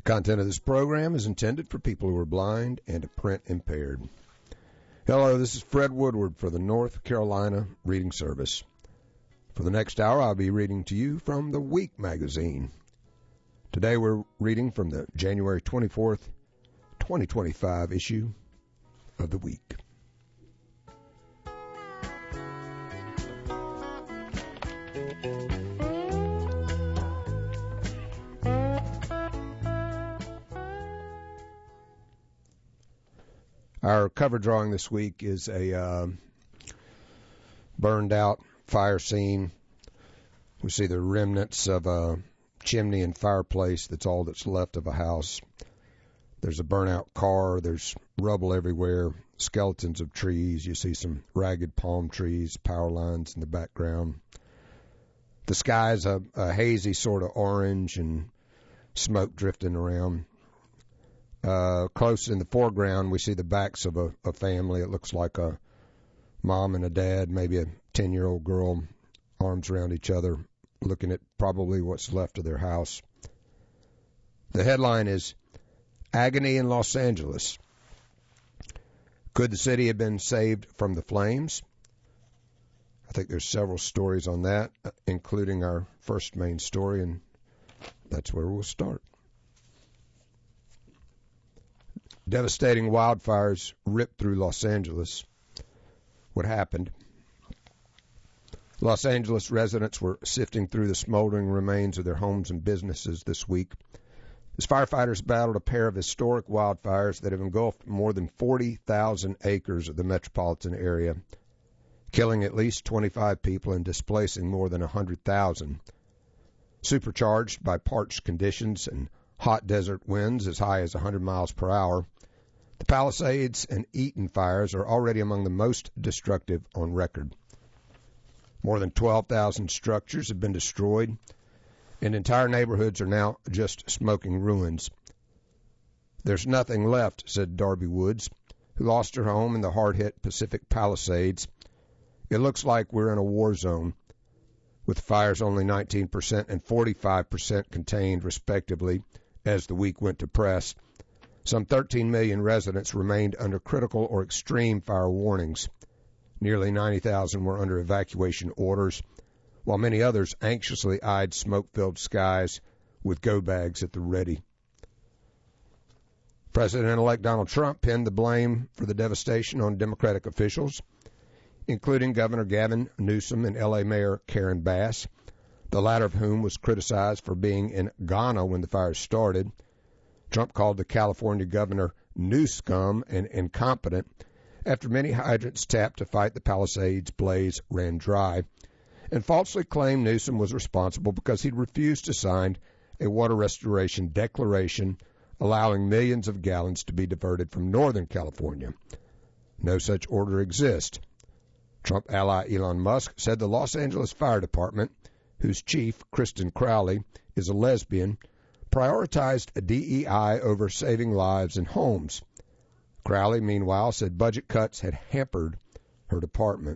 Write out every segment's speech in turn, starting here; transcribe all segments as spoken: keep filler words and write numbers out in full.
Content of this program is intended for people who are blind and print impaired. Hello, this is Fred Woodward for the North Carolina Reading Service. For the next hour, I'll be reading to you from the Week magazine. Today we're reading from the January twenty-fourth, twenty twenty-five issue of the Week. Our cover drawing this week is a uh, burned out fire scene. We see the remnants of a chimney and fireplace. That's all that's left of a house. There's a burnt-out car. There's rubble everywhere, skeletons of trees. You see some ragged palm trees, power lines in the background. The sky's a, a hazy sort of orange and smoke drifting around. Uh, close in the foreground, we see the backs of a, a family. It looks like a mom and a dad, maybe a ten-year-old girl, arms around each other, looking at probably what's left of their house. The headline is, Agony in Los Angeles. Could the city have been saved from the flames? I think there's several stories on that, including our first main story, and that's where we'll start. Devastating wildfires ripped through Los Angeles. What happened? Los Angeles residents were sifting through the smoldering remains of their homes and businesses this week as firefighters battled a pair of historic wildfires that have engulfed more than forty thousand acres of the metropolitan area, killing at least twenty-five people and displacing more than one hundred thousand. Supercharged by parched conditions and hot desert winds as high as one hundred miles per hour, the Palisades and Eaton fires are already among the most destructive on record. More than twelve thousand structures have been destroyed, and entire neighborhoods are now just smoking ruins. There's nothing left, said Darby Woods, who lost her home in the hard-hit Pacific Palisades. It looks like we're in a war zone, with fires only nineteen percent and forty-five percent contained, respectively, as the week went to press. Some thirteen million residents remained under critical or extreme fire warnings. Nearly ninety thousand were under evacuation orders, while many others anxiously eyed smoke-filled skies with go-bags at the ready. President-elect Donald Trump pinned the blame for the devastation on Democratic officials, including Governor Gavin Newsom and L A Mayor Karen Bass, the latter of whom was criticized for being in Ghana when the fires started. Trump called the California governor new scum and incompetent after many hydrants tapped to fight the Palisades blaze ran dry, and falsely claimed Newsom was responsible because he'd refused to sign a water restoration declaration allowing millions of gallons to be diverted from Northern California. No such order exists. Trump ally Elon Musk said the Los Angeles Fire Department, whose chief, Kristen Crowley, is a lesbian, prioritized a D E I over saving lives and homes. Crowley, meanwhile, said budget cuts had hampered her department.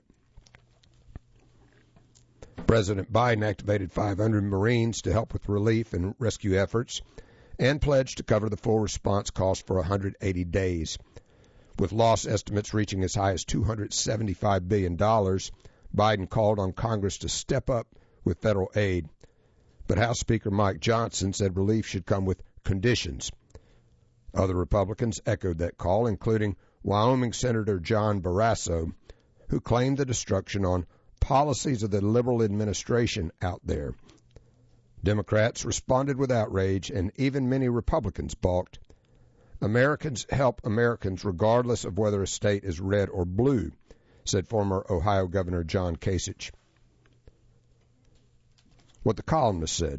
President Biden activated five hundred Marines to help with relief and rescue efforts and pledged to cover the full response cost for one hundred eighty days. With loss estimates reaching as high as two hundred seventy-five billion dollars, Biden called on Congress to step up with federal aid. But House Speaker Mike Johnson said relief should come with conditions. Other Republicans echoed that call, including Wyoming Senator John Barrasso, who claimed the destruction on policies of the liberal administration out there. Democrats responded with outrage, and even many Republicans balked. Americans help Americans regardless of whether a state is red or blue, said former Ohio Governor John Kasich. What the columnist said.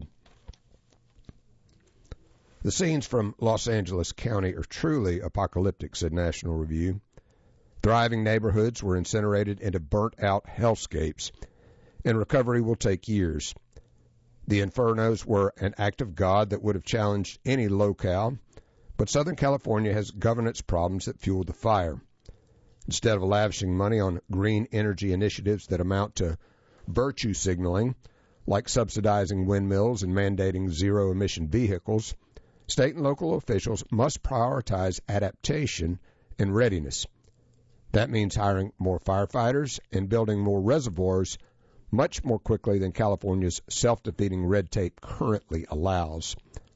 The scenes from Los Angeles County are truly apocalyptic, said National Review. Thriving neighborhoods were incinerated into burnt-out hellscapes, and recovery will take years. The infernos were an act of God that would have challenged any locale, but Southern California has governance problems that fueled the fire. Instead of lavishing money on green energy initiatives that amount to virtue signaling, like subsidizing windmills and mandating zero-emission vehicles, state and local officials must prioritize adaptation and readiness. That means hiring more firefighters and building more reservoirs much more quickly than California's self-defeating red tape currently allows.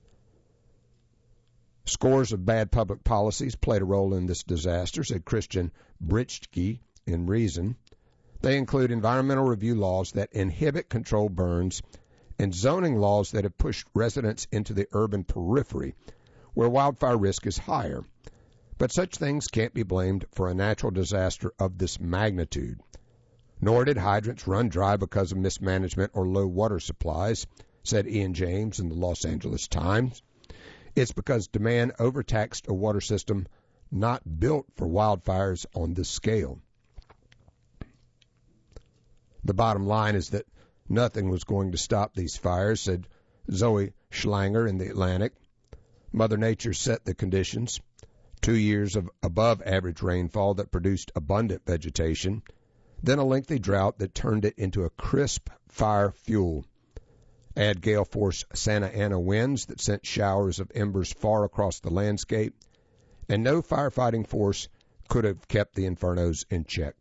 Scores of bad public policies played a role in this disaster, said Christian Britschke in Reason. They include environmental review laws that inhibit controlled burns and zoning laws that have pushed residents into the urban periphery, where wildfire risk is higher. But such things can't be blamed for a natural disaster of this magnitude. Nor did hydrants run dry because of mismanagement or low water supplies, said Ian James in the Los Angeles Times. It's because demand overtaxed a water system not built for wildfires on this scale. The bottom line is that nothing was going to stop these fires, said Zoe Schlanger in the Atlantic. Mother Nature set the conditions. Two years of above-average rainfall that produced abundant vegetation, then a lengthy drought that turned it into a crisp fire fuel. Add gale-force Santa Ana winds that sent showers of embers far across the landscape, and no firefighting force could have kept the infernos in check.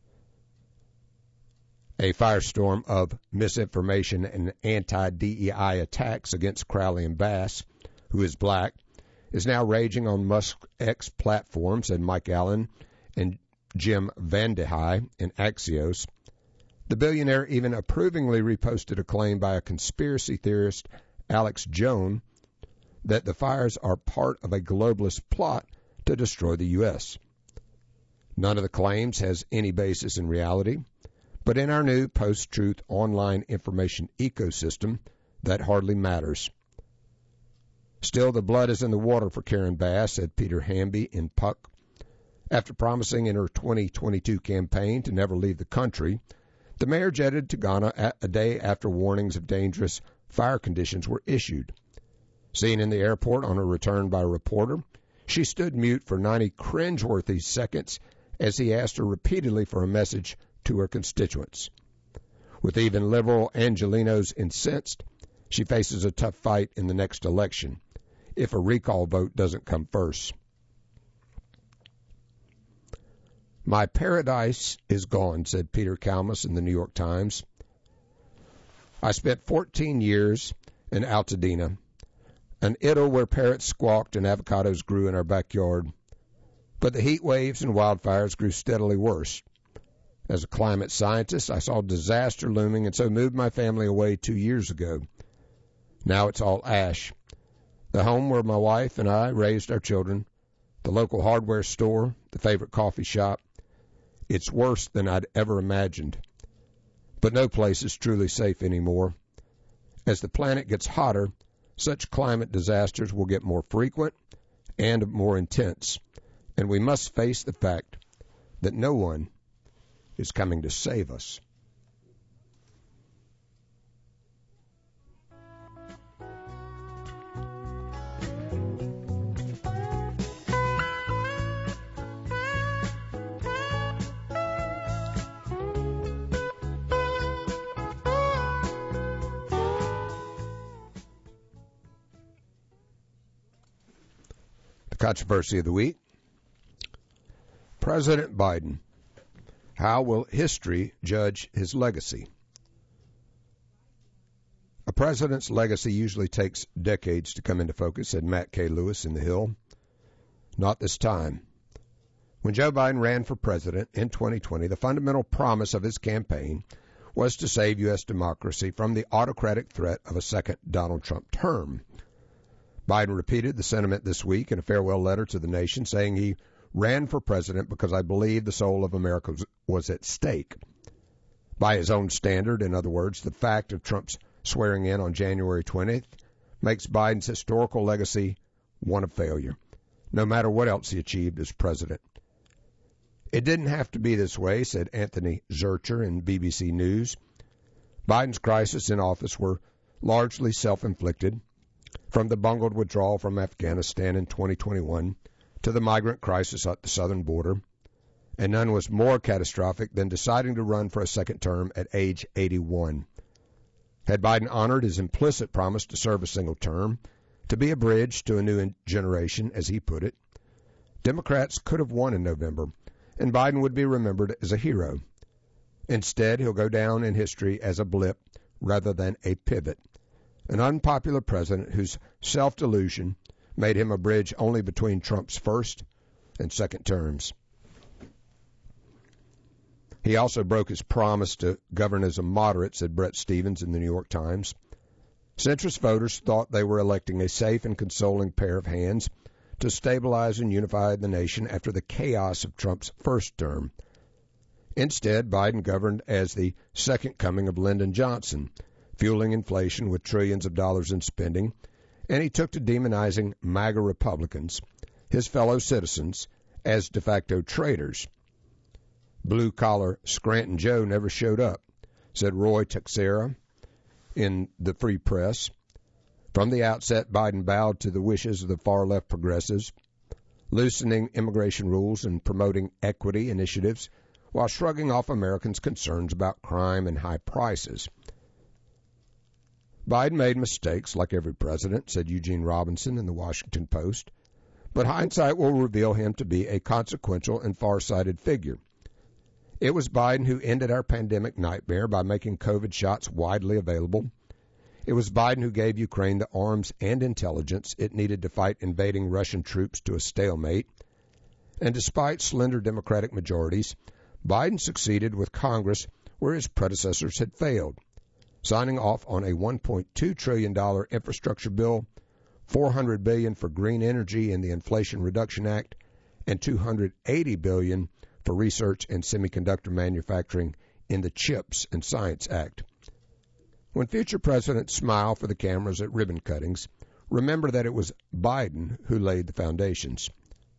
A firestorm of misinformation and anti-D E I attacks against Crowley and Bass, who is black, is now raging on Musk's X platform, said Mike Allen and Jim Vandehei in Axios. The billionaire even approvingly reposted a claim by a conspiracy theorist, Alex Jones, that the fires are part of a globalist plot to destroy the U S. None of the claims has any basis in reality, but in our new post-truth online information ecosystem, that hardly matters. Still, the blood is in the water for Karen Bass, said Peter Hamby in Puck. After promising in her twenty twenty-two campaign to never leave the country, the mayor jetted to Ghana a day after warnings of dangerous fire conditions were issued. Seen in the airport on her return by a reporter, she stood mute for ninety cringeworthy seconds as he asked her repeatedly for a message to her constituents. With even liberal Angelenos incensed, she faces a tough fight in the next election, if a recall vote doesn't come first. My paradise is gone, said Peter Kalmus in the New York Times. I spent fourteen years in Altadena, an idyll where parrots squawked and avocados grew in our backyard. But the heat waves and wildfires grew steadily worse. As a climate scientist, I saw disaster looming and so moved my family away two years ago. Now it's all ash. The home where my wife and I raised our children, the local hardware store, the favorite coffee shop. It's worse than I'd ever imagined. But no place is truly safe anymore. As the planet gets hotter, such climate disasters will get more frequent and more intense, and we must face the fact that no one is coming to save us. Controversy of the week. President Biden. How will history judge his legacy? A president's legacy usually takes decades to come into focus, said Matt K. Lewis in The Hill. Not this time. When Joe Biden ran for president in twenty twenty, the fundamental promise of his campaign was to save U S democracy from the autocratic threat of a second Donald Trump term. Biden repeated the sentiment this week in a farewell letter to the nation, saying he ran for president because I believe the soul of America was at stake. By his own standard, in other words, the fact of Trump's swearing in on January twentieth makes Biden's historical legacy one of failure, no matter what else he achieved as president. It didn't have to be this way, said Anthony Zurcher in B B C News. Biden's crisis in office were largely self-inflicted, from the bungled withdrawal from Afghanistan in twenty twenty-one to the migrant crisis at the southern border, and none was more catastrophic than deciding to run for a second term at age eighty-one. Had Biden honored his implicit promise to serve a single term, To be a bridge to a new generation, as he put it. Democrats could have won in November, and Biden would be remembered as a hero. Instead, he'll go down in history as a blip rather than a pivot, an unpopular president whose self-delusion made him a bridge only between Trump's first and second terms. He also broke his promise to govern as a moderate, said Brett Stevens in the New York Times. Centrist voters thought they were electing a safe and consoling pair of hands to stabilize and unify the nation after the chaos of Trump's first term. Instead, Biden governed as the second coming of Lyndon Johnson, fueling inflation with trillions of dollars in spending, and he took to demonizing MAGA Republicans, his fellow citizens, as de facto traitors. Blue-collar Scranton Joe never showed up, said Roy Texera in the Free Press. From the outset, Biden bowed to the wishes of the far-left progressives, loosening immigration rules and promoting equity initiatives while shrugging off Americans' concerns about crime and high prices. Biden made mistakes, like every president, said Eugene Robinson in the Washington Post, but hindsight will reveal him to be a consequential and far-sighted figure. It was Biden who ended our pandemic nightmare by making COVID shots widely available. It was Biden who gave Ukraine the arms and intelligence it needed to fight invading Russian troops to a stalemate. And despite slender Democratic majorities, Biden succeeded with Congress where his predecessors had failed, signing off on a one point two trillion dollars infrastructure bill, four hundred billion dollars for green energy in the Inflation Reduction Act, and two hundred eighty billion dollars for research and semiconductor manufacturing in the CHIPS and Science Act. When future presidents smile for the cameras at ribbon cuttings, remember that it was Biden who laid the foundations.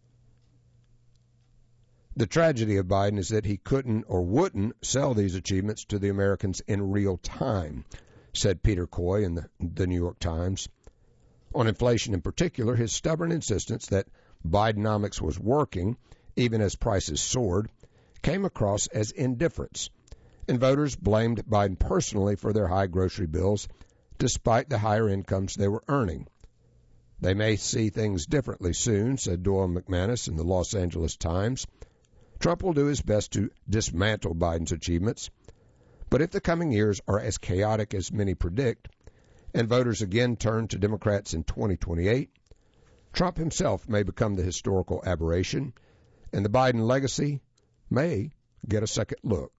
The tragedy of Biden is that he couldn't or wouldn't sell these achievements to the Americans in real time, said Peter Coy in the, the New York Times. On inflation in particular, his stubborn insistence that Bidenomics was working, even as prices soared, came across as indifference, and voters blamed Biden personally for their high grocery bills, despite the higher incomes they were earning. They may see things differently soon, said Doyle McManus in the Los Angeles Times. Trump will do his best to dismantle Biden's achievements, but if the coming years are as chaotic as many predict, and voters again turn to Democrats in twenty twenty-eight, Trump himself may become the historical aberration, and the Biden legacy may get a second look.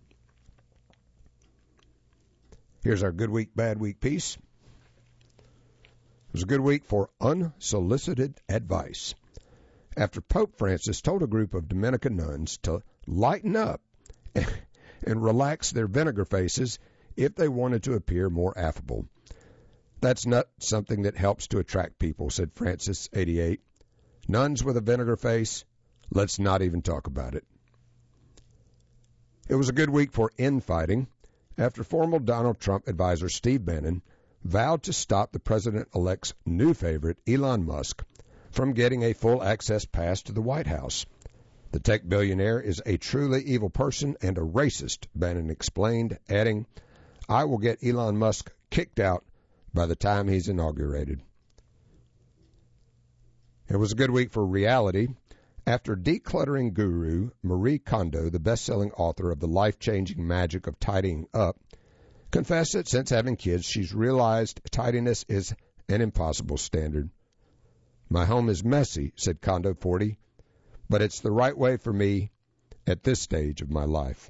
Here's our good week, bad week piece. It was a good week for unsolicited advice. After Pope Francis told a group of Dominican nuns to lighten up and relax their vinegar faces if they wanted to appear more affable. That's not something that helps to attract people, said Francis, eighty-eight. Nuns with a vinegar face, let's not even talk about it. It was a good week for infighting after former Donald Trump advisor Steve Bannon vowed to stop the president-elect's new favorite, Elon Musk, from getting a full access pass to the White House. The tech billionaire is a truly evil person and a racist, Bannon explained, adding, I will get Elon Musk kicked out by the time he's inaugurated. It was a good week for reality after decluttering guru Marie Kondo, the best-selling author of The Life-Changing Magic of Tidying Up, confessed that since having kids, she's realized tidiness is an impossible standard. My home is messy, said Kondo, forty, but it's the right way for me at this stage of my life.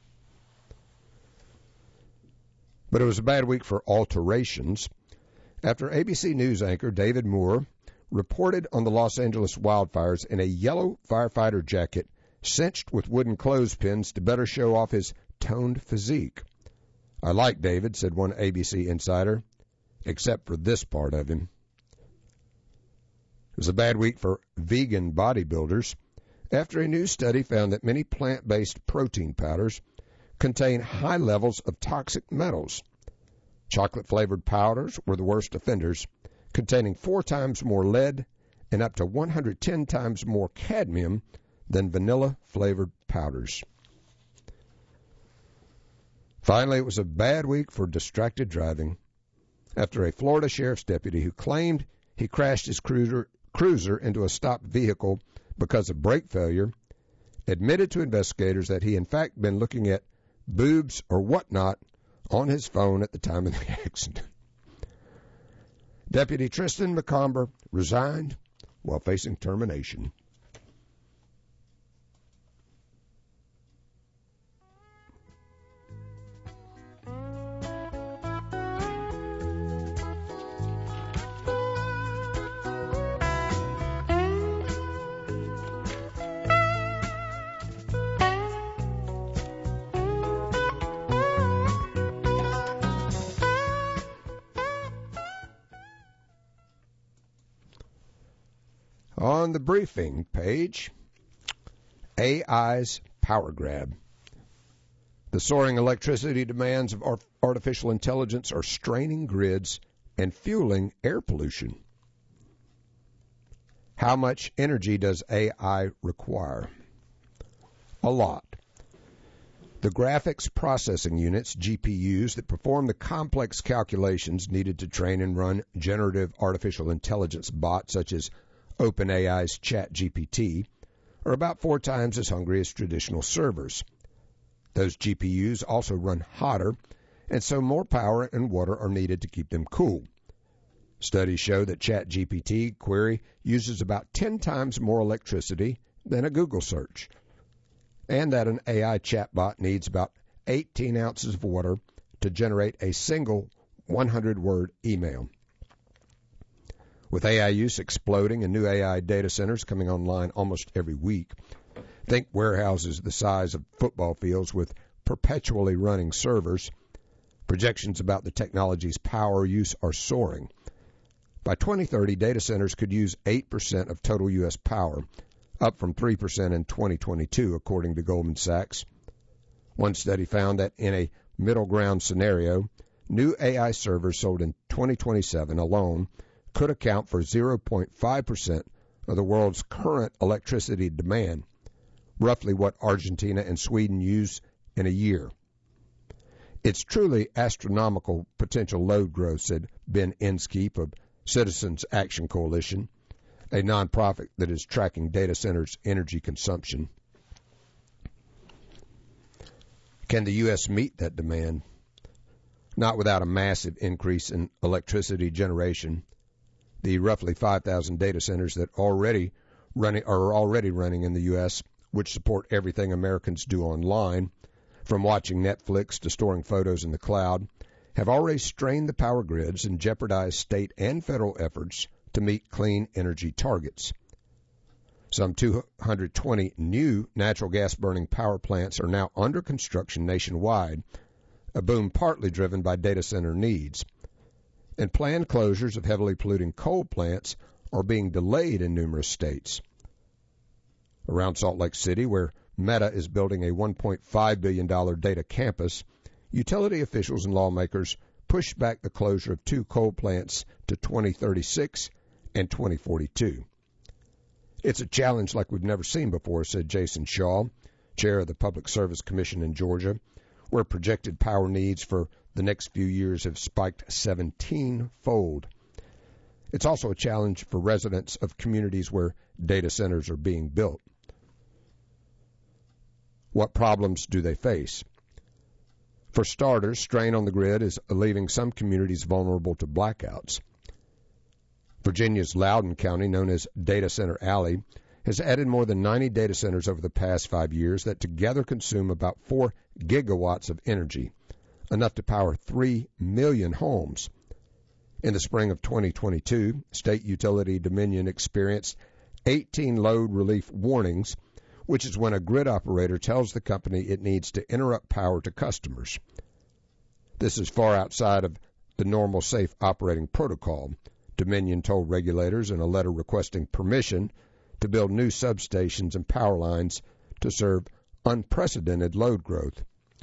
But it was a bad week for alterations after A B C News anchor David Moore reported on the Los Angeles wildfires in a yellow firefighter jacket cinched with wooden clothespins to better show off his toned physique. I like David, said one A B C insider, except for this part of him. It was a bad week for vegan bodybuilders after a new study found that many plant-based protein powders contain high levels of toxic metals. Chocolate-flavored powders were the worst offenders, containing four times more lead and up to one hundred ten times more cadmium than vanilla-flavored powders. Finally, it was a bad week for distracted driving after a Florida sheriff's deputy who claimed he crashed his cruiser, cruiser into a stopped vehicle because of brake failure, admitted to investigators that he in fact been looking at boobs or whatnot on his phone at the time of the accident. Deputy Tristan McComber resigned while facing termination. On the briefing page, A I's power grab. The soaring electricity demands of artificial intelligence are straining grids and fueling air pollution. How much energy does A I require? A lot. The graphics processing units, G P Us, that perform the complex calculations needed to train and run generative artificial intelligence bots such as OpenAI's ChatGPT, are about four times as hungry as traditional servers. Those G P Us also run hotter, and so more power and water are needed to keep them cool. Studies show that ChatGPT query uses about ten times more electricity than a Google search, and that an A I chatbot needs about eighteen ounces of water to generate a single one hundred word email. With A I use exploding and new A I data centers coming online almost every week, think warehouses the size of football fields with perpetually running servers, projections about the technology's power use are soaring. By twenty thirty, data centers could use eight percent of total U S power, up from three percent in twenty twenty-two, according to Goldman Sachs. One study found that in a middle ground scenario, new A I servers sold in twenty twenty-seven alone could account for zero point five percent of the world's current electricity demand, roughly what Argentina and Sweden use in a year. It's truly astronomical potential load growth, said Ben Inskeep of Citizens Action Coalition, a nonprofit that is tracking data centers' energy consumption. Can the U S meet that demand? Not without a massive increase in electricity generation. The roughly five thousand data centers that already running are already running in the U S, which support everything Americans do online, from watching Netflix to storing photos in the cloud, have already strained the power grids and jeopardized state and federal efforts to meet clean energy targets. Some two hundred twenty new natural gas-burning power plants are now under construction nationwide, a boom partly driven by data center needs. And planned closures of heavily polluting coal plants are being delayed in numerous states. Around Salt Lake City, where Meta is building a one point five billion dollars data campus, utility officials and lawmakers pushed back the closure of two coal plants to twenty thirty-six and twenty forty-two. It's a challenge like we've never seen before, said Jason Shaw, chair of the Public Service Commission in Georgia, where projected power needs for the next few years have spiked seventeen-fold. It's also a challenge for residents of communities where data centers are being built. What problems do they face? For starters, strain on the grid is leaving some communities vulnerable to blackouts. Virginia's Loudoun County, known as Data Center Alley, has added more than ninety data centers over the past five years that together consume about four gigawatts of energy, enough to power three million homes. In the spring of twenty twenty-two, State Utility Dominion experienced eighteen load relief warnings, which is when a grid operator tells the company it needs to interrupt power to customers. This is far outside of the normal safe operating protocol, Dominion told regulators in a letter requesting permission to build new substations and power lines to serve unprecedented load growth.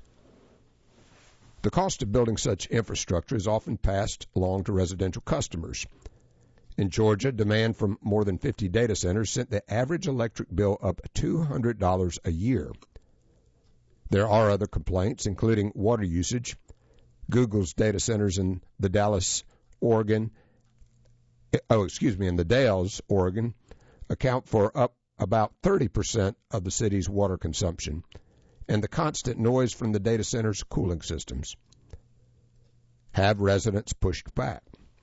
The cost of building such infrastructure is often passed along to residential customers. In Georgia, demand from more than fifty data centers sent the average electric bill up two hundred dollars a year. There are other complaints, including water usage. Google's data centers in the Dallas, Oregon, oh, excuse me, in the Dalles, Oregon, account for up about thirty percent of the city's water consumption, and the constant noise from the data centers' cooling systems have residents pushed back.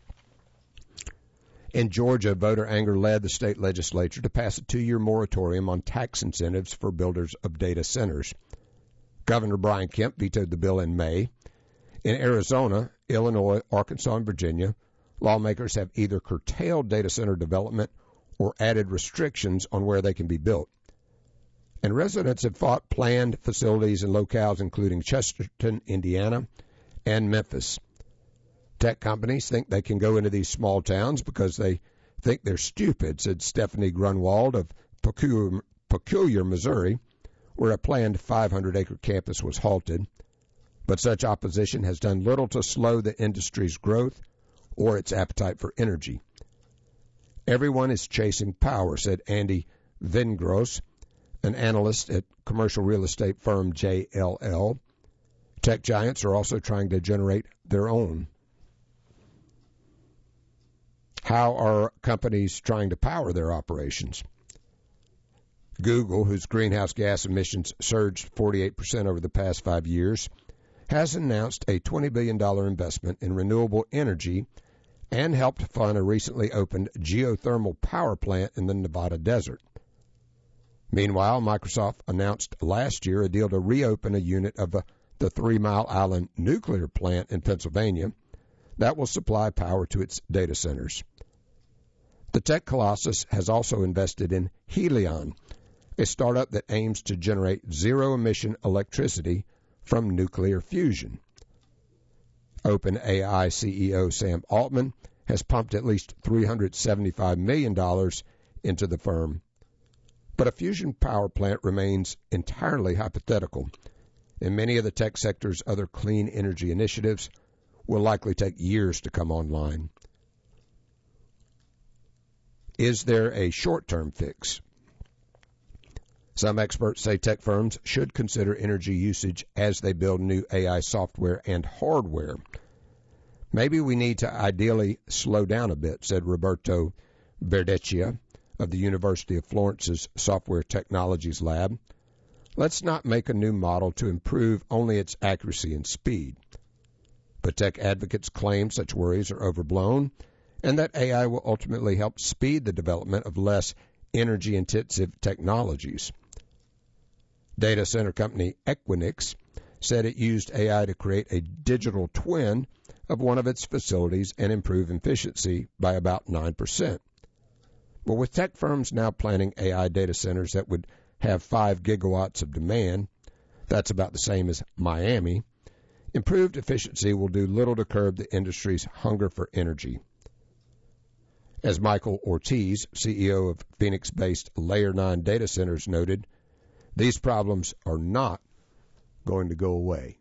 In Georgia, voter anger led the state legislature to pass a two-year moratorium on tax incentives for builders of data centers. Governor Brian Kemp vetoed the bill in May. In Arizona, Illinois, Arkansas, and Virginia, lawmakers have either curtailed data center development or added restrictions on where they can be built. And residents have fought planned facilities in locales including Chesterton, Indiana, and Memphis. Tech companies think they can go into these small towns because they think they're stupid, said Stephanie Grunwald of Peculiar, Peculiar, Missouri, where a planned five hundred acre campus was halted. But such opposition has done little to slow the industry's growth or its appetite for energy. Everyone is chasing power, said Andy Vingros, an analyst at commercial real estate firm J L L. Tech giants are also trying to generate their own. How are companies trying to power their operations? Google, whose greenhouse gas emissions surged forty-eight percent over the past five years, has announced a twenty billion dollars investment in renewable energy and helped fund a recently opened geothermal power plant in the Nevada desert. Meanwhile, Microsoft announced last year a deal to reopen a unit of the, the Three Mile Island nuclear plant in Pennsylvania that will supply power to its data centers. The tech colossus has also invested in Helion, a startup that aims to generate zero-emission electricity from nuclear fusion. OpenAI C E O Sam Altman has pumped at least three hundred seventy-five million dollars into the firm. But a fusion power plant remains entirely hypothetical, and many of the tech sector's other clean energy initiatives will likely take years to come online. Is there a short-term fix? Some experts say tech firms should consider energy usage as they build new A I software and hardware. Maybe we need to ideally slow down a bit, said Roberto Verdecchia of the University of Florence's Software Technologies Lab. Let's not make a new model to improve only its accuracy and speed. But tech advocates claim such worries are overblown and that A I will ultimately help speed the development of less energy-intensive technologies. Data center company Equinix said it used A I to create a digital twin of one of its facilities and improve efficiency by about nine percent. But with tech firms now planning A I data centers that would have five gigawatts of demand, that's about the same as Miami, improved efficiency will do little to curb the industry's hunger for energy. As Michael Ortiz, C E O of Phoenix-based Layer nine Data Centers, noted, these problems are not going to go away.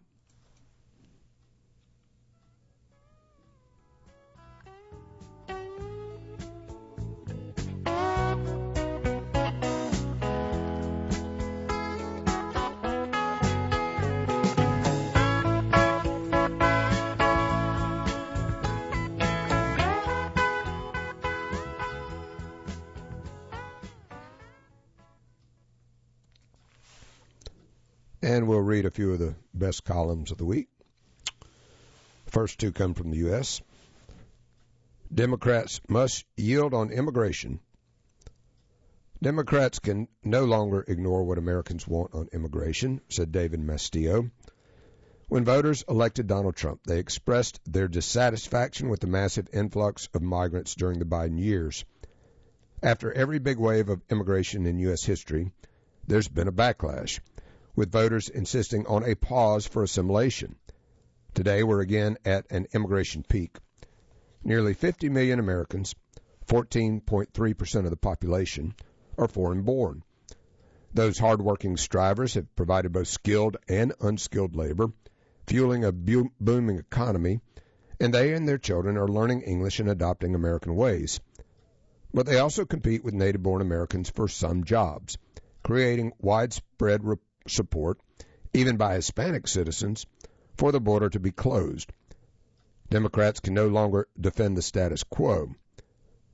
And we'll read a few of the best columns of the week. First two come from the U S Democrats must yield on immigration. Democrats can no longer ignore what Americans want on immigration, said David Mastillo. When voters elected Donald Trump, they expressed their dissatisfaction with the massive influx of migrants during the Biden years. After every big wave of immigration in U S history, there's been a backlash, with voters insisting on a pause for assimilation. Today, we're again at an immigration peak. Nearly fifty million Americans, fourteen point three percent of the population, are foreign-born. Those hard-working strivers have provided both skilled and unskilled labor, fueling a bu- booming economy, and they and their children are learning English and adopting American ways. But they also compete with native-born Americans for some jobs, creating widespread re- support, even by Hispanic citizens, for the border to be closed. Democrats can no longer defend the status quo.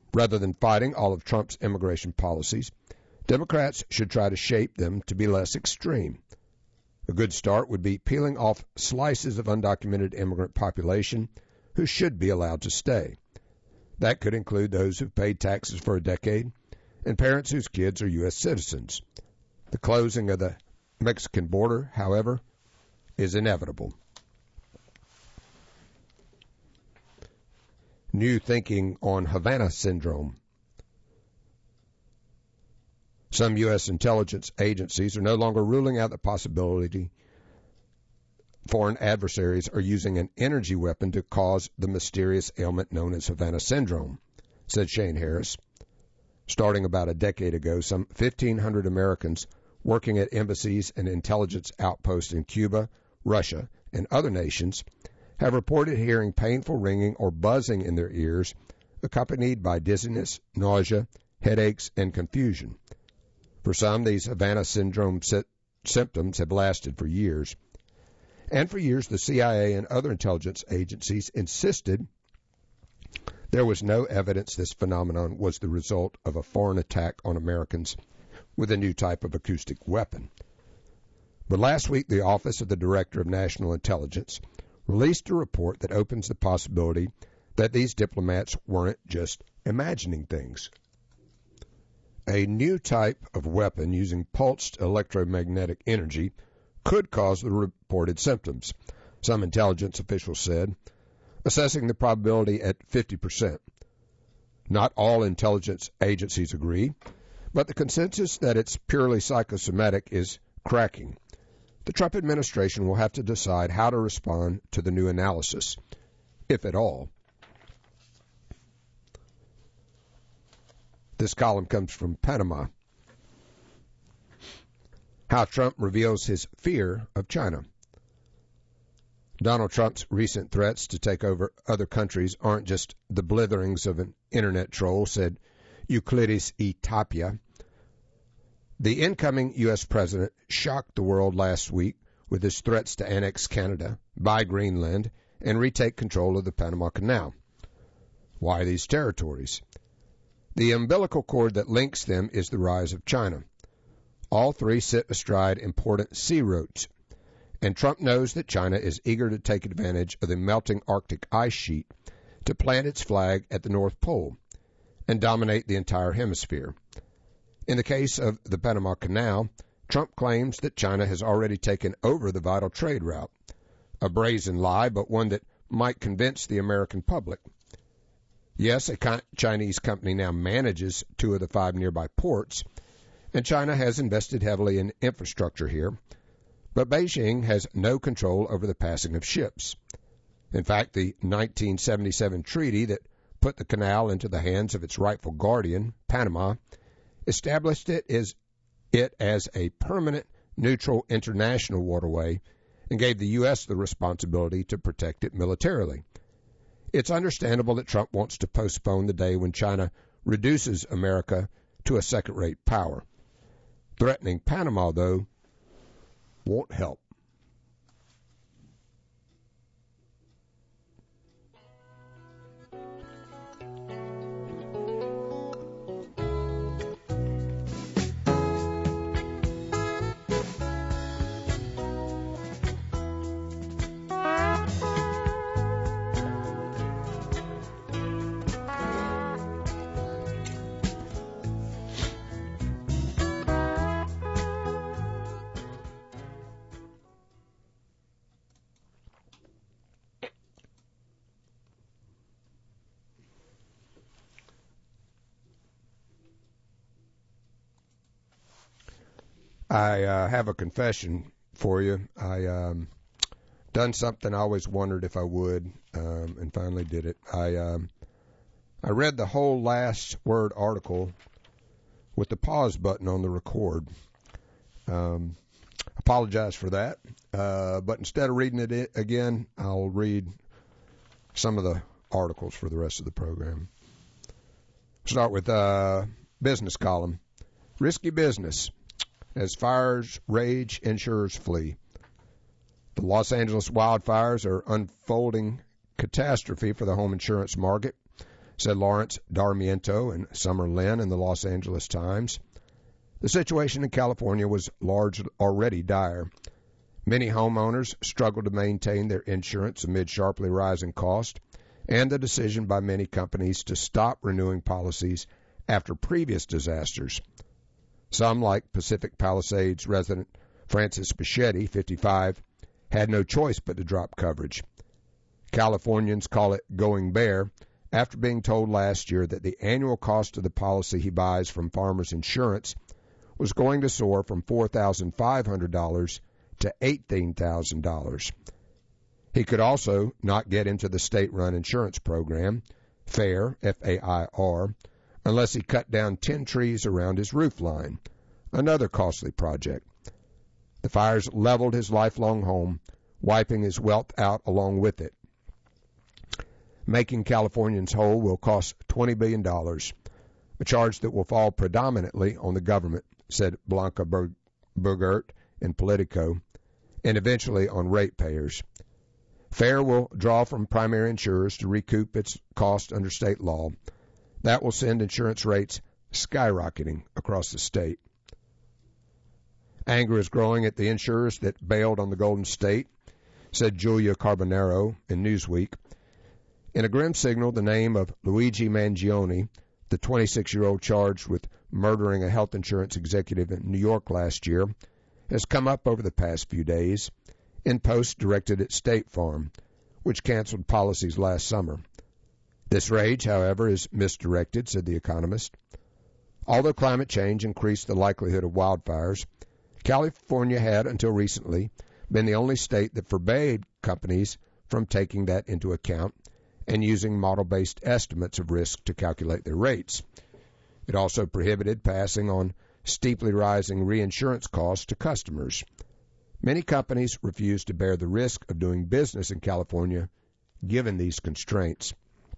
Rather than fighting all of Trump's immigration policies, Democrats should try to shape them to be less extreme. A good start would be peeling off slices of undocumented immigrant population who should be allowed to stay. That could include those who've paid taxes for a decade and parents whose kids are U S citizens. The closing of the Mexican border, however, is inevitable. New thinking on Havana syndrome. Some U S intelligence agencies are no longer ruling out the possibility foreign adversaries are using an energy weapon to cause the mysterious ailment known as Havana syndrome, said Shane Harris. Starting about a decade ago, some fifteen hundred Americans working at embassies and intelligence outposts in Cuba, Russia, and other nations have reported hearing painful ringing or buzzing in their ears, accompanied by dizziness, nausea, headaches, and confusion. For some, these Havana syndrome sy- symptoms have lasted for years. And for years, the C I A and other intelligence agencies insisted there was no evidence this phenomenon was the result of a foreign attack on Americans with a new type of acoustic weapon. But last week, the Office of the Director of National Intelligence released a report that opens the possibility that these diplomats weren't just imagining things. A new type of weapon using pulsed electromagnetic energy could cause the reported symptoms, some intelligence officials said, assessing the probability at fifty percent. Not all intelligence agencies agree, but the consensus that it's purely psychosomatic is cracking. The Trump administration will have to decide how to respond to the new analysis, if at all. This column comes from Panama. How Trump reveals his fear of China. Donald Trump's recent threats to take over other countries aren't just the blitherings of an internet troll, said Euclides E. Tapia. The incoming U S president shocked the world last week with his threats to annex Canada, buy Greenland, and retake control of the Panama Canal. Why these territories? The umbilical cord that links them is the rise of China. All three sit astride important sea routes, and Trump knows that China is eager to take advantage of the melting Arctic ice sheet to plant its flag at the North Pole and dominate the entire hemisphere. In the case of the Panama Canal, Trump claims that China has already taken over the vital trade route, a brazen lie, but one that might convince the American public. Yes, a Chinese company now manages two of the five nearby ports, and China has invested heavily in infrastructure here, but Beijing has no control over the passing of ships. In fact, the nineteen seventy-seven treaty that put the canal into the hands of its rightful guardian, Panama, established it as, it as a permanent neutral international waterway and gave the U S the responsibility to protect it militarily. It's understandable that Trump wants to postpone the day when China reduces America to a second-rate power. Threatening Panama, though, won't help. I uh, have a confession for you. I um, done something I always wondered if I would, um, and finally did it. I um, I read the whole last word article with the pause button on the record. Um, apologize for that, uh, but instead of reading it again, I'll read some of the articles for the rest of the program. Start with uh, business column. Risky business. As fires rage, insurers flee. The Los Angeles wildfires are unfolding catastrophe for the home insurance market. said Lawrence Darmiento and Summer Lynn in the Los Angeles Times. The situation in California was large, already dire. Many homeowners struggled to maintain their insurance amid sharply rising costs and the decision by many companies to stop renewing policies after previous disasters. Some, like Pacific Palisades resident Francis Bichetti, fifty-five, had no choice but to drop coverage. Californians call it going bare after being told last year that the annual cost of the policy he buys from Farmers Insurance was going to soar from four thousand five hundred dollars to eighteen thousand dollars. He could also not get into the state-run insurance program, FAIR, F A I R, unless he cut down ten trees around his roof line, another costly project. The fires leveled his lifelong home, wiping his wealth out along with it. Making Californians whole will cost twenty billion dollars, a charge that will fall predominantly on the government, said Blanca Burgert in Politico, and eventually on ratepayers. FAIR will draw from primary insurers to recoup its cost under state law. That will send insurance rates skyrocketing across the state. Anger is growing at the insurers that bailed on the Golden State, said Julia Carbonaro in Newsweek. In a grim signal, the name of Luigi Mangione, the twenty-six-year-old charged with murdering a health insurance executive in New York last year, has come up over the past few days in posts directed at State Farm, which canceled policies last summer. This rage, however, is misdirected, said The Economist. Although climate change increased the likelihood of wildfires, California had, until recently, been the only state that forbade companies from taking that into account and using model-based estimates of risk to calculate their rates. It also prohibited passing on steeply rising reinsurance costs to customers. Many companies refuse to bear the risk of doing business in California, given these constraints.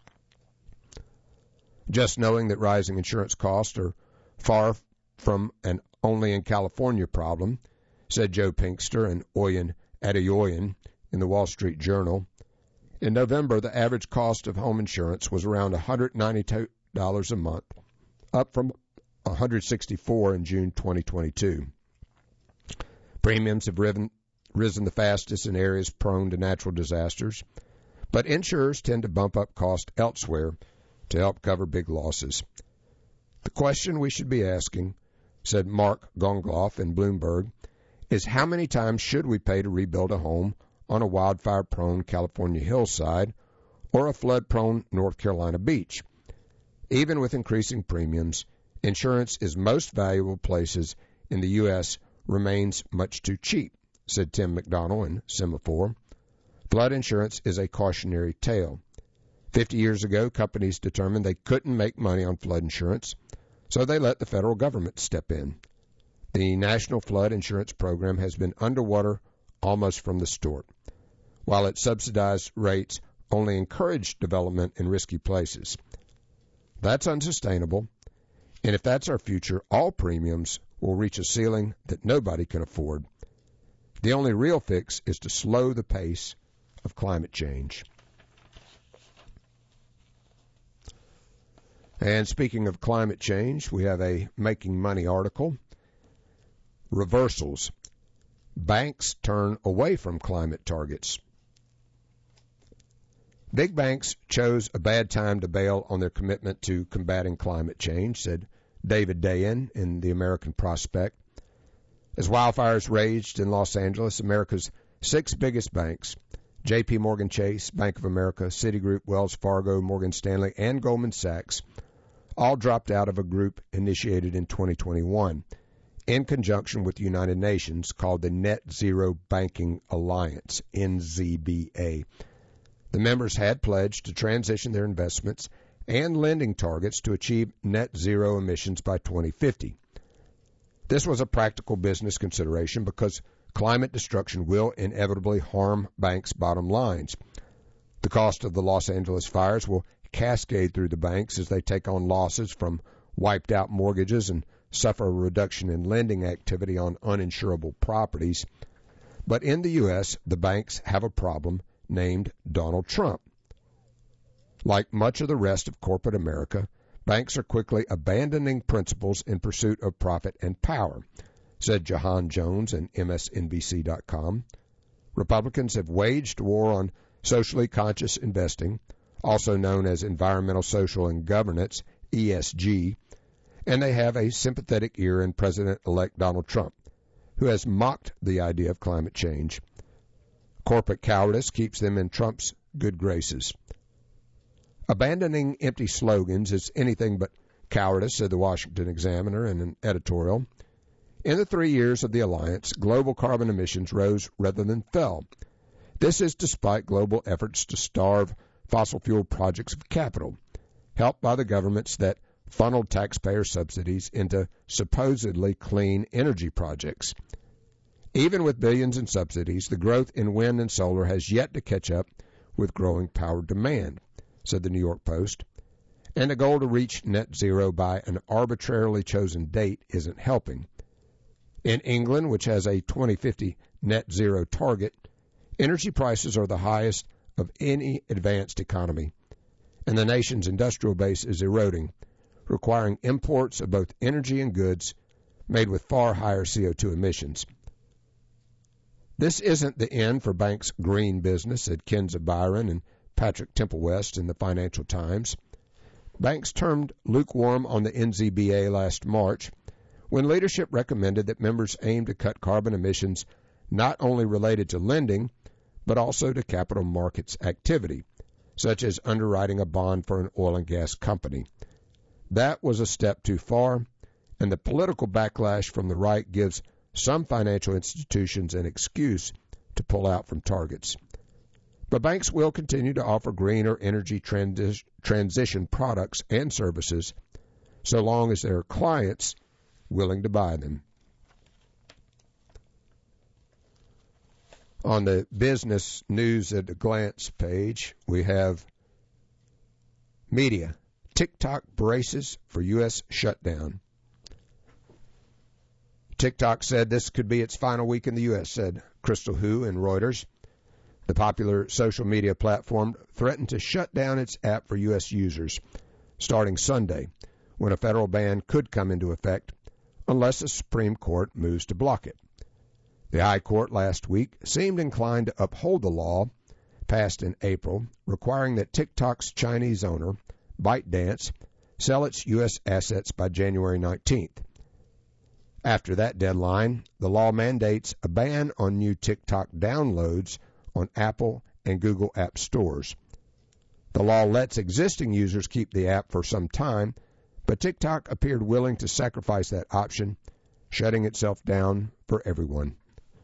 Just knowing that rising insurance costs are far from an only in California problem, said Joe Pinkster and Oyen Adeoyen in the Wall Street Journal. In November, the average cost of home insurance was around one hundred ninety-two dollars a month, up from one hundred sixty-four dollars in June twenty twenty-two. Premiums have risen, risen the fastest in areas prone to natural disasters, but insurers tend to bump up costs elsewhere to help cover big losses. The question we should be asking, said Mark Gongloff in Bloomberg, is how many times should we pay to rebuild a home on a wildfire-prone California hillside or a flood-prone North Carolina beach? Even with increasing premiums, insurance is most valuable places in the U S remains much too cheap, said Tim McDonald in Semaphore. Flood insurance is a cautionary tale. Fifty years ago, companies determined they couldn't make money on flood insurance, so they let the federal government step in. The National Flood Insurance Program has been underwater almost from the start, while its subsidized rates only encourage development in risky places. That's unsustainable, and if that's our future, all premiums will reach a ceiling that nobody can afford. The only real fix is to slow the pace of climate change. And speaking of climate change, we have a Making Money article. Reversals. Banks turn away from climate targets. Big banks chose a bad time to bail on their commitment to combating climate change, said David Dayen in the American Prospect. As wildfires raged in Los Angeles, America's six biggest banks, J P. Morgan Chase, Bank of America, Citigroup, Wells Fargo, Morgan Stanley, and Goldman Sachs, all dropped out of a group initiated in twenty twenty-one in conjunction with the United Nations called the Net Zero Banking Alliance, N Z B A. The members had pledged to transition their investments and lending targets to achieve net zero emissions by twenty fifty. This was a practical business consideration because climate destruction will inevitably harm banks' bottom lines. The cost of the Los Angeles fires will cascade through the banks as they take on losses from wiped out mortgages and suffer a reduction in lending activity on uninsurable properties. But in the U S, the banks have a problem named Donald Trump. Like much of the rest of corporate America, banks are quickly abandoning principles in pursuit of profit and power, said Jahan Jones in M S N B C dot com. Republicans have waged war on socially conscious investing, also known as environmental, social, and governance, E S G, and they have a sympathetic ear in President-elect Donald Trump, who has mocked the idea of climate change. Corporate cowardice keeps them in Trump's good graces. Abandoning empty slogans is anything but cowardice, said the Washington Examiner in an editorial. In the three years of the alliance, global carbon emissions rose rather than fell. This is despite global efforts to starve fossil fuel projects of capital, helped by the governments that funneled taxpayer subsidies into supposedly clean energy projects. Even with billions in subsidies, the growth in wind and solar has yet to catch up with growing power demand, said the New York Post. And the goal to reach net zero by an arbitrarily chosen date isn't helping. In England, which has a twenty fifty net zero target, energy prices are the highest of any advanced economy, and the nation's industrial base is eroding, requiring imports of both energy and goods made with far higher C O two emissions. This isn't the end for banks' green business, said Kenza Byron and Patrick Temple-West in the Financial Times. Banks turned lukewarm on the N Z B A last March when leadership recommended that members aim to cut carbon emissions not only related to lending, but also to capital markets activity, such as underwriting a bond for an oil and gas company. That was a step too far, and the political backlash from the right gives some financial institutions an excuse to pull out from targets. But banks will continue to offer green or energy transi- transition products and services so long as there are clients willing to buy them. On the business news at a glance page, we have media. TikTok braces for U S shutdown. TikTok said this could be its final week in the U S, said Crystal Hu and Reuters. The popular social media platform threatened to shut down its app for U S users starting Sunday, when a federal ban could come into effect unless the Supreme Court moves to block it. The High Court last week seemed inclined to uphold the law passed in April requiring that TikTok's Chinese owner, ByteDance, sell its U S assets by January nineteenth. After that deadline, the law mandates a ban on new TikTok downloads on Apple and Google App Stores. The law lets existing users keep the app for some time, but TikTok appeared willing to sacrifice that option, shutting itself down for everyone.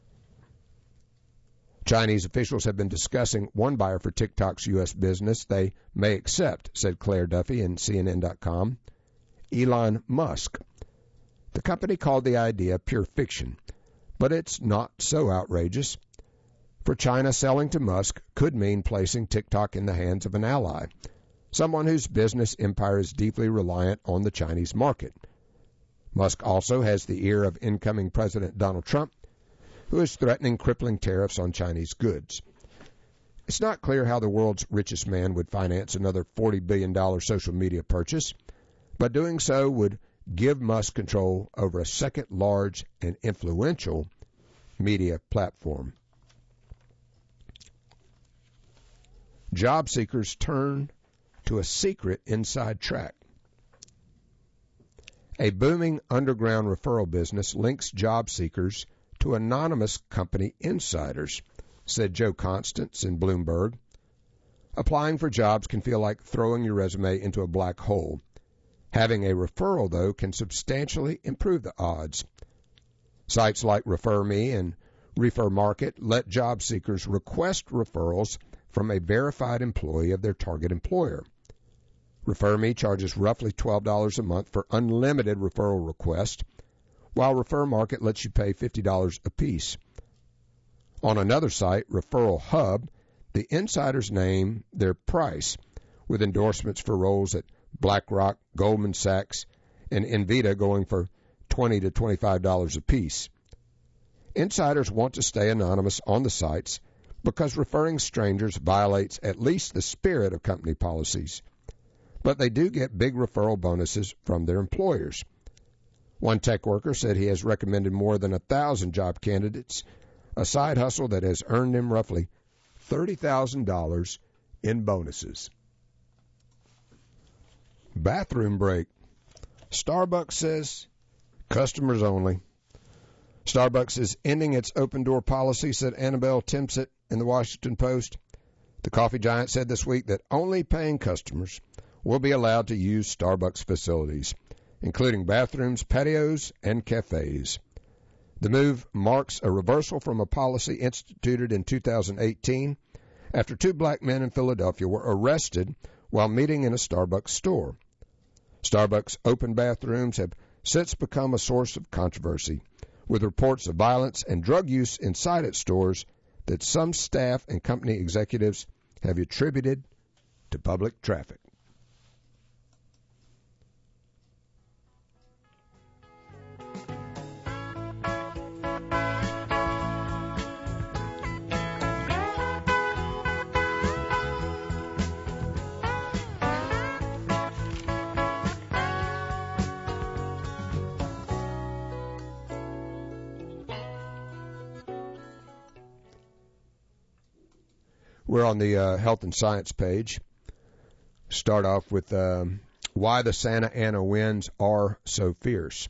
Chinese officials have been discussing one buyer for TikTok's U S business they may accept, said Claire Duffy in C N N dot com. Elon Musk. The company called the idea pure fiction, but it's not so outrageous. For China, selling to Musk could mean placing TikTok in the hands of an ally, someone whose business empire is deeply reliant on the Chinese market. Musk also has the ear of incoming President Donald Trump, who is threatening crippling tariffs on Chinese goods. It's not clear how the world's richest man would finance another forty billion dollars social media purchase, but doing so would give Musk control over a second large and influential media platform. Job seekers turn to a secret inside track. A booming underground referral business links job seekers to anonymous company insiders, said Joe Constance in Bloomberg. Applying for jobs can feel like throwing your resume into a black hole. Having a referral, though, can substantially improve the odds. Sites like ReferMe and ReferMarket let job seekers request referrals from a verified employee of their target employer. ReferMe charges roughly twelve dollars a month for unlimited referral requests, while ReferMarket lets you pay fifty dollars apiece. On another site, Referral Hub, the insiders name their price, with endorsements for roles at BlackRock, Goldman Sachs, and Envita going for twenty to twenty-five dollars apiece. Insiders want to stay anonymous on the sites, because referring strangers violates at least the spirit of company policies. But they do get big referral bonuses from their employers. One tech worker said he has recommended more than a thousand job candidates, a side hustle that has earned him roughly thirty thousand dollars in bonuses. Bathroom break. Starbucks says customers only. Starbucks is ending its open-door policy, said Annabelle Timpsett in the Washington Post. The coffee giant said this week that only paying customers will be allowed to use Starbucks facilities, including bathrooms, patios, and cafes. The move marks a reversal from a policy instituted in two thousand eighteen after two black men in Philadelphia were arrested while meeting in a Starbucks store. Starbucks open bathrooms have since become a source of controversy, with reports of violence and drug use inside its stores that some staff and company executives have attributed to public traffic. We're on the uh, health and science page. Start off with um, why the Santa Ana winds are so fierce.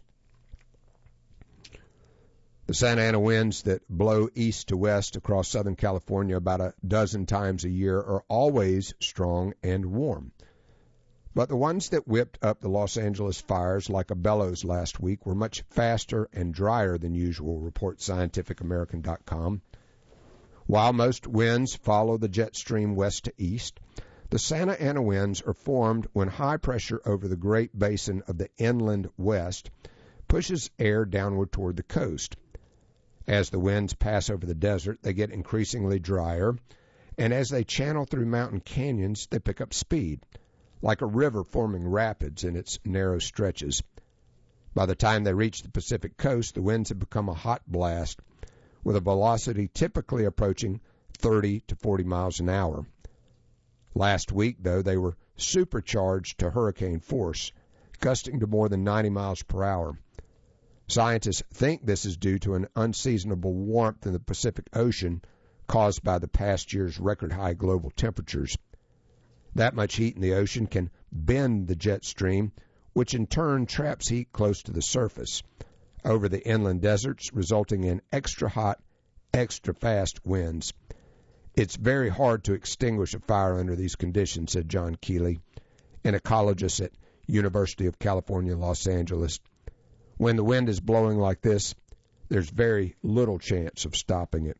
The Santa Ana winds that blow east to west across Southern California about a dozen times a year are always strong and warm. But the ones that whipped up the Los Angeles fires like a bellows last week were much faster and drier than usual, reports Scientific American dot com. While most winds follow the jet stream west to east, the Santa Ana winds are formed when high pressure over the Great Basin of the inland west pushes air downward toward the coast. As the winds pass over the desert, they get increasingly drier, and as they channel through mountain canyons, they pick up speed, like a river forming rapids in its narrow stretches. By the time they reach the Pacific coast, the winds have become a hot blast, with a velocity typically approaching thirty to forty miles an hour. Last week, though, they were supercharged to hurricane force, gusting to more than ninety miles per hour. Scientists think this is due to an unseasonable warmth in the Pacific Ocean caused by the past year's record-high global temperatures. That much heat in the ocean can bend the jet stream, which in turn traps heat close to the surface over the inland deserts, resulting in extra hot, extra fast winds. It's very hard to extinguish a fire under these conditions, said John Keeley, an ecologist at University of California, Los Angeles. When the wind is blowing like this, there's very little chance of stopping it.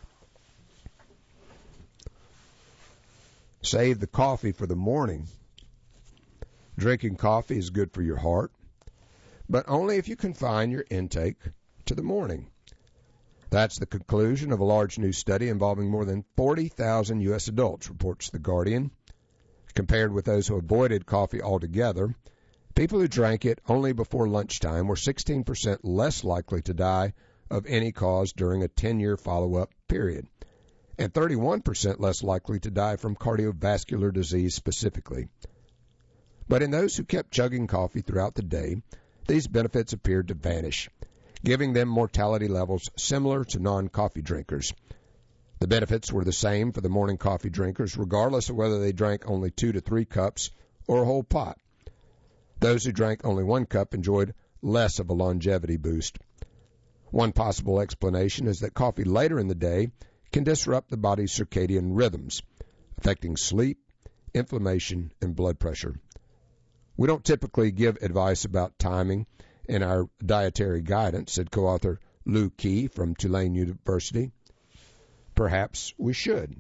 Save the coffee for the morning. Drinking coffee is good for your heart, but only if you confine your intake to the morning. That's the conclusion of a large new study involving more than forty thousand U S adults, reports The Guardian. Compared with those who avoided coffee altogether, people who drank it only before lunchtime were sixteen percent less likely to die of any cause during a ten-year follow-up period, and thirty-one percent less likely to die from cardiovascular disease specifically. But in those who kept chugging coffee throughout the day, these benefits appeared to vanish, giving them mortality levels similar to non-coffee drinkers. The benefits were the same for the morning coffee drinkers, regardless of whether they drank only two to three cups or a whole pot. Those who drank only one cup enjoyed less of a longevity boost. One possible explanation is that coffee later in the day can disrupt the body's circadian rhythms, affecting sleep, inflammation, and blood pressure. We don't typically give advice about timing in our dietary guidance, said co-author Lou Key from Tulane University. Perhaps we should.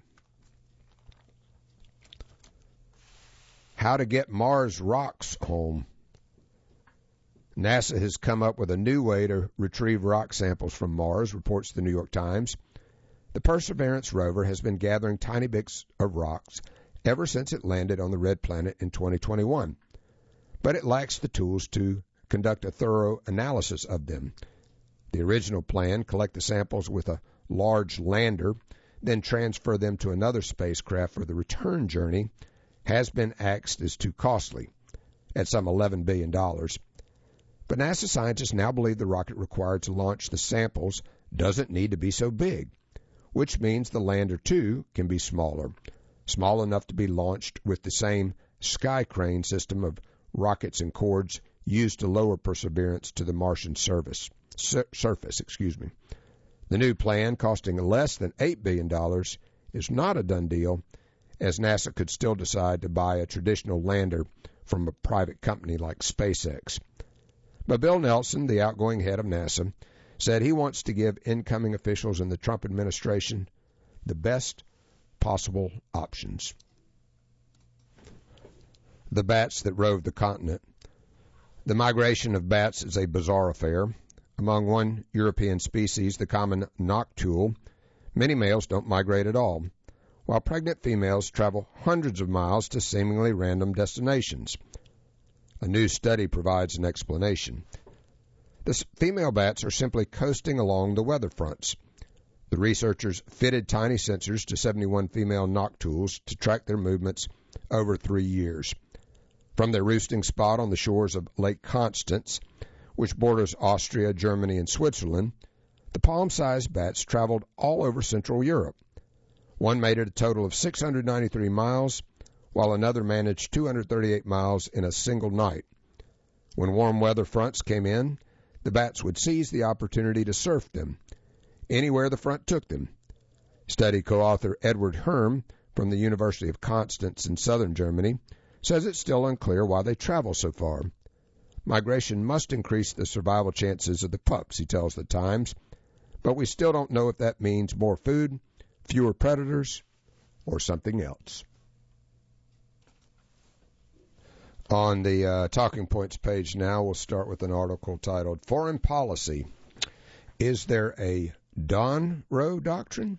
How to get Mars rocks home. NASA has come up with a new way to retrieve rock samples from Mars, reports the New York Times. The Perseverance rover has been gathering tiny bits of rocks ever since it landed on the red planet in twenty twenty-one. But it lacks the tools to conduct a thorough analysis of them. The original plan, collect the samples with a large lander, then transfer them to another spacecraft for the return journey has been axed as too costly, at some eleven billion dollars. But NASA scientists now believe the rocket required to launch the samples doesn't need to be so big, which means the lander, too, can be smaller, small enough to be launched with the same sky crane system of rockets and cords used to lower Perseverance to the Martian surface. Sur- surface, excuse me. The new plan, costing less than eight billion dollars, is not a done deal, as NASA could still decide to buy a traditional lander from a private company like SpaceX. But Bill Nelson, the outgoing head of NASA, said he wants to give incoming officials in the Trump administration the best possible options. The bats that roved the continent. The migration of bats is a bizarre affair. Among one European species, the common noctule, many males don't migrate at all, while pregnant females travel hundreds of miles to seemingly random destinations. A new study provides an explanation. The female bats are simply coasting along the weather fronts. The researchers fitted tiny sensors to seventy-one female noctules to track their movements over three years. From their roosting spot on the shores of Lake Constance, which borders Austria, Germany, and Switzerland, the palm-sized bats traveled all over Central Europe. One made it a total of six hundred ninety-three miles, while another managed two hundred thirty-eight miles in a single night. When warm weather fronts came in, the bats would seize the opportunity to surf them, anywhere the front took them. Study co-author Edward Herm from the University of Constance in southern Germany says it's still unclear why they travel so far. Migration must increase the survival chances of the pups, he tells the Times, but we still don't know if that means more food, fewer predators, or something else. On the uh, Talking Points page now, we'll start with an article titled, Foreign Policy. Is there a Don Roe Doctrine?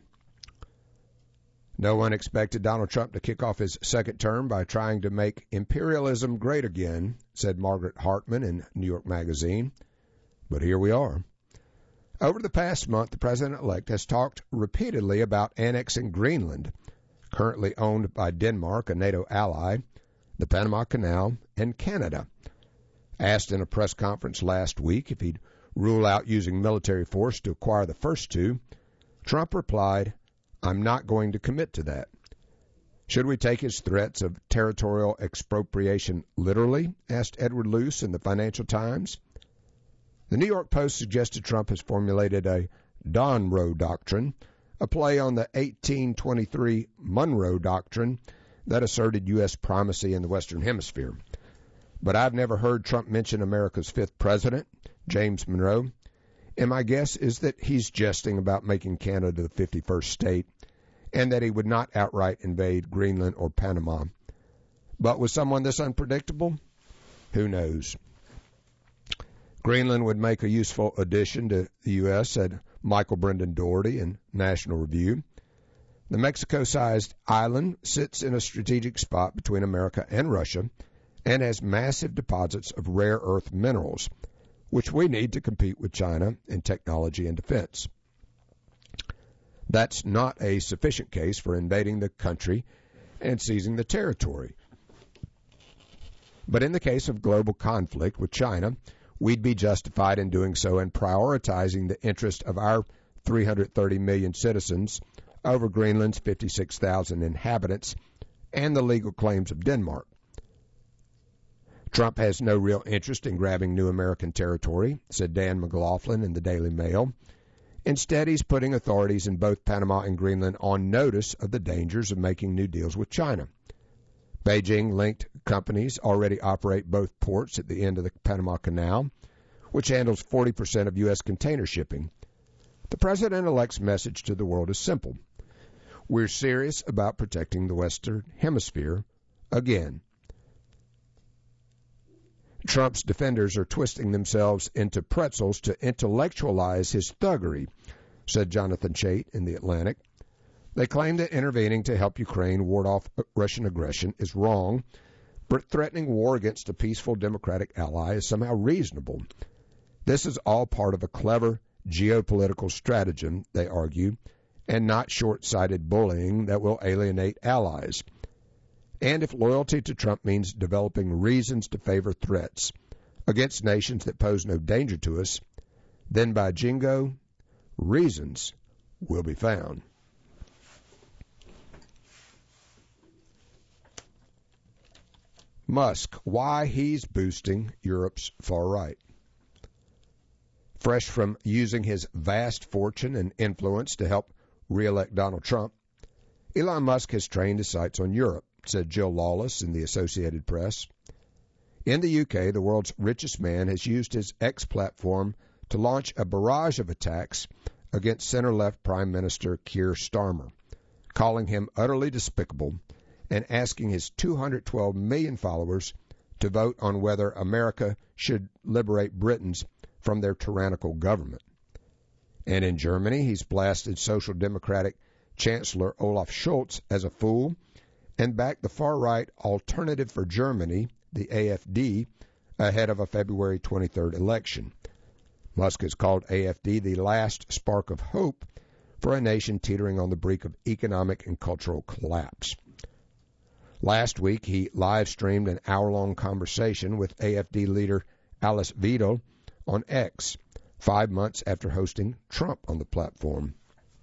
No one expected Donald Trump to kick off his second term by trying to make imperialism great again, said Margaret Hartman in New York Magazine. But here we are. Over the past month, the president-elect has talked repeatedly about annexing Greenland, currently owned by Denmark, a NATO ally, the Panama Canal, and Canada. Asked in a press conference last week if he'd rule out using military force to acquire the first two, Trump replied, I'm not going to commit to that. Should we take his threats of territorial expropriation literally? Asked Edward Luce in the Financial Times. The New York Post suggested Trump has formulated a Don Roe Doctrine, a play on the eighteen twenty-three Monroe Doctrine that asserted U S primacy in the Western Hemisphere. But I've never heard Trump mention America's fifth president, James Monroe, and my guess is that he's jesting about making Canada the fifty-first state and that he would not outright invade Greenland or Panama. But with someone this unpredictable, who knows? Greenland would make a useful addition to the U S, said Michael Brendan Doherty in National Review. The Mexico-sized island sits in a strategic spot between America and Russia and has massive deposits of rare earth minerals, which we need to compete with China in technology and defense. That's not a sufficient case for invading the country and seizing the territory. But in the case of global conflict with China, we'd be justified in doing so and prioritizing the interest of our three hundred thirty million citizens over Greenland's fifty-six thousand inhabitants and the legal claims of Denmark. Trump has no real interest in grabbing new American territory, said Dan McLaughlin in the Daily Mail. Instead, he's putting authorities in both Panama and Greenland on notice of the dangers of making new deals with China. Beijing-linked companies already operate both ports at the end of the Panama Canal, which handles forty percent of U S container shipping. The president-elect's message to the world is simple. We're serious about protecting the Western Hemisphere again. Trump's defenders are twisting themselves into pretzels to intellectualize his thuggery, said Jonathan Chait in The Atlantic. They claim that intervening to help Ukraine ward off Russian aggression is wrong, but threatening war against a peaceful democratic ally is somehow reasonable. This is all part of a clever geopolitical stratagem, they argue, and not short-sighted bullying that will alienate allies. And if loyalty to Trump means developing reasons to favor threats against nations that pose no danger to us, then by jingo, reasons will be found. Musk, why he's boosting Europe's far right. Fresh from using his vast fortune and influence to help re-elect Donald Trump, Elon Musk has trained his sights on Europe, said Jill Lawless in the Associated Press. In the U K, the world's richest man has used his X platform to launch a barrage of attacks against center-left Prime Minister Keir Starmer, calling him utterly despicable and asking his two hundred twelve million followers to vote on whether America should liberate Britons from their tyrannical government. And in Germany, he's blasted Social Democratic Chancellor Olaf Scholz as a fool and backed the far-right Alternative for Germany, the A F D, ahead of a February twenty-third election. Musk has called A F D the last spark of hope for a nation teetering on the brink of economic and cultural collapse. Last week, he live-streamed an hour-long conversation with A F D leader Alice Weidel on X, five months after hosting Trump on the platform.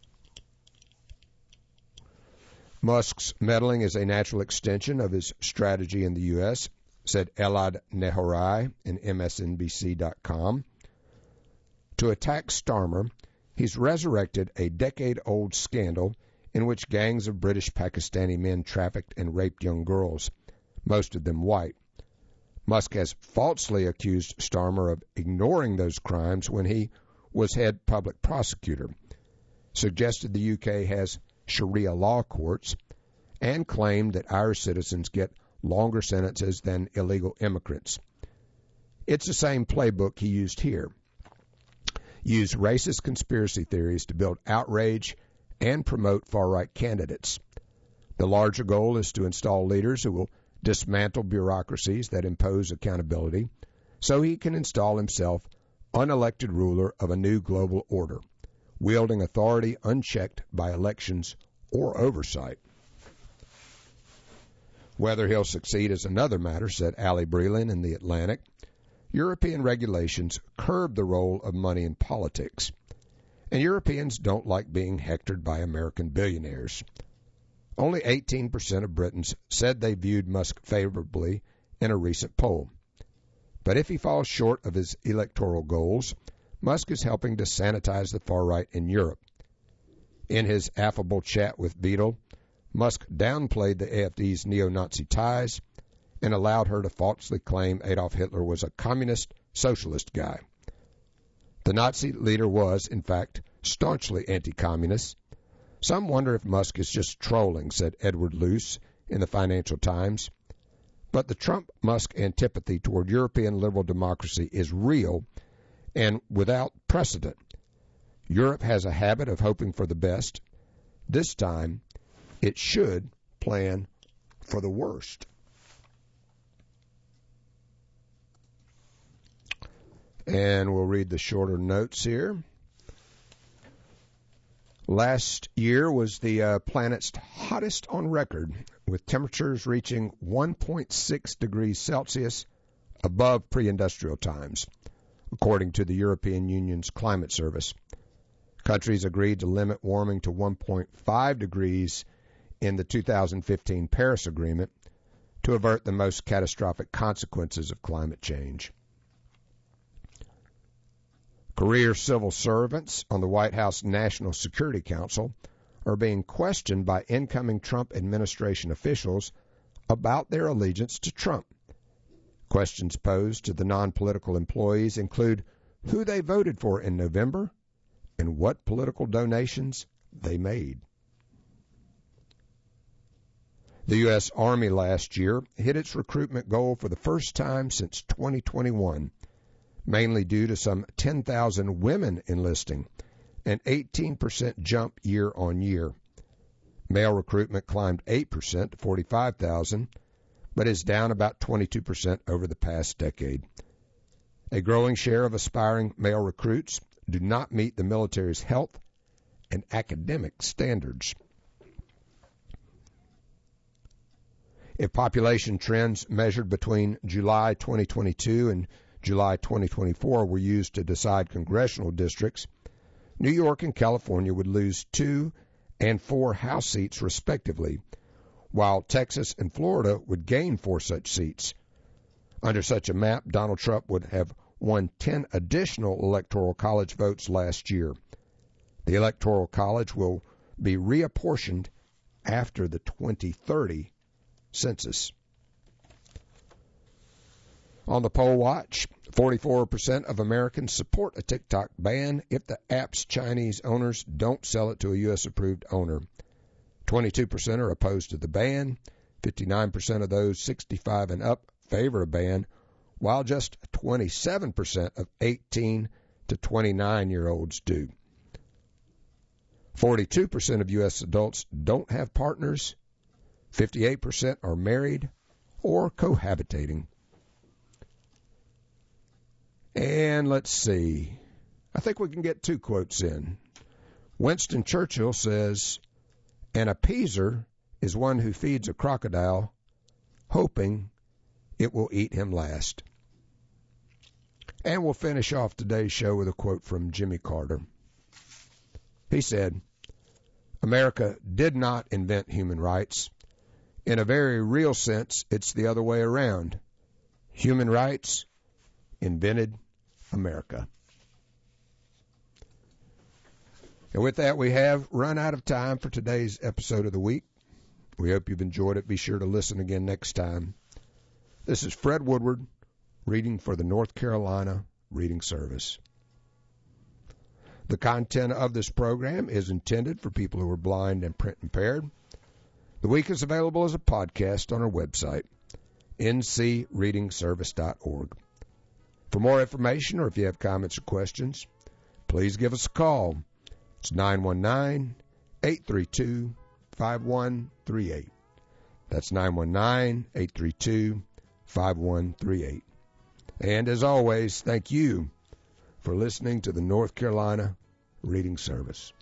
Musk's meddling is a natural extension of his strategy in the U S, said Elad Nehorai in M S N B C dot com. To attack Starmer, he's resurrected a decade-old scandal in which gangs of British Pakistani men trafficked and raped young girls, most of them white. Musk has falsely accused Starmer of ignoring those crimes when he was head public prosecutor, suggested the U K has Sharia law courts, and claimed that Irish citizens get longer sentences than illegal immigrants. It's the same playbook he used here. Use racist conspiracy theories to build outrage and promote far-right candidates. The larger goal is to install leaders who will dismantle bureaucracies that impose accountability so he can install himself unelected ruler of a new global order, wielding authority unchecked by elections or oversight. Whether he'll succeed is another matter, said Ali Breland in The Atlantic. European regulations curb the role of money in politics, and Europeans don't like being hectored by American billionaires. Only eighteen percent of Britons said they viewed Musk favorably in a recent poll. But if he falls short of his electoral goals, Musk is helping to sanitize the far right in Europe. In his affable chat with Beadle, Musk downplayed the A F D's neo-Nazi ties and allowed her to falsely claim Adolf Hitler was a communist socialist guy. The Nazi leader was, in fact, staunchly anti-communist. Some wonder if Musk is just trolling, said Edward Luce in the Financial Times. But the Trump-Musk antipathy toward European liberal democracy is real and without precedent. Europe has a habit of hoping for the best. This time, it should plan for the worst. And we'll read the shorter notes here. Last year was the uh, planet's hottest on record, with temperatures reaching one point six degrees Celsius above pre-industrial times, according to the European Union's climate service. Countries agreed to limit warming to one point five degrees in the two thousand fifteen Paris Agreement to avert the most catastrophic consequences of climate change. Career civil servants on the White House National Security Council are being questioned by incoming Trump administration officials about their allegiance to Trump. Questions posed to the non-political employees include who they voted for in November and what political donations they made. The U S. Army last year hit its recruitment goal for the first time since twenty twenty-one. Mainly due to some ten thousand women enlisting, an eighteen percent jump year on year. Male recruitment climbed eight percent to forty-five thousand, but is down about twenty-two percent over the past decade. A growing share of aspiring male recruits do not meet the military's health and academic standards. If population trends measured between July twenty twenty-two and July twenty twenty-four were used to decide congressional districts, New York and California would lose two and four House seats respectively, while Texas and Florida would gain four such seats. Under such a map, Donald Trump would have won ten additional Electoral College votes last year. The Electoral College will be reapportioned after the twenty thirty census. On the poll watch, forty-four percent of Americans support a TikTok ban if the app's Chinese owners don't sell it to a U S-approved owner. twenty-two percent are opposed to the ban. fifty-nine percent of those sixty-five and up favor a ban, while just twenty-seven percent of eighteen to twenty-nine-year-olds do. forty-two percent of U S adults don't have partners. fifty-eight percent are married or cohabitating. And let's see. I think we can get two quotes in. Winston Churchill says, "An appeaser is one who feeds a crocodile, hoping it will eat him last." And we'll finish off today's show with a quote from Jimmy Carter. He said, "America did not invent human rights. In a very real sense, it's the other way around. Human rights invented America." And with that, we have run out of time for today's episode of the week. We hope you've enjoyed it. Be sure to listen again next time. This is Fred Woodward, reading for the North Carolina Reading Service. The content of this program is intended for people who are blind and print impaired. The week is available as a podcast on our website, n c reading service dot org. For more information, or if you have comments or questions, please give us a call. It's nine one nine, eight three two, five one three eight. That's nine one nine, eight three two, five one three eight. And as always, thank you for listening to the North Carolina Reading Service.